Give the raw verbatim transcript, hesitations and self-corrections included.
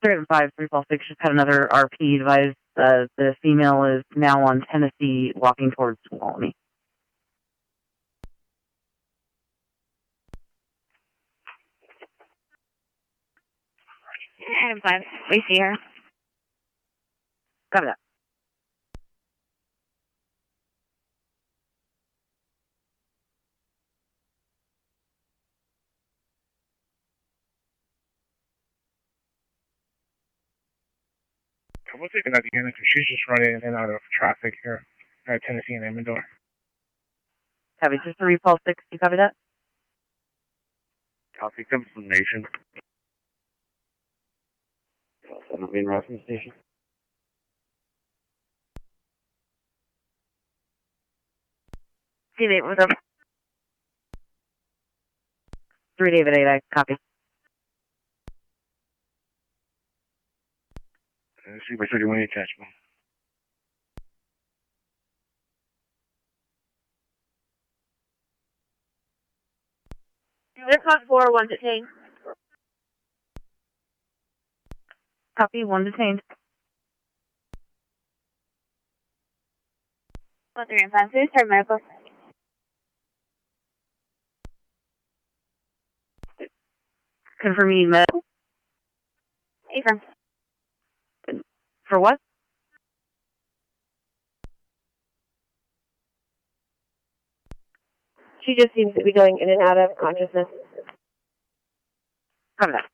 three and five, three Paul six, just had another R P advise. Uh, the female is now on Tennessee walking towards Tuolumne. Adam five, we see her. Copy that. We'll take it out again because she's just running in and out of traffic here at Tennessee and Amador. Copy, just three Paul six, you copy that? Copy, comes from Nation. seven main reference station. See David, what's up? three David eight, I copy. See by thirty-one attachment. They're caught four, one detained. Copy, one detained. One three and five, please start medical. Confirm you med. Affirm. For what? She just seems to be going in and out of consciousness. Copy that.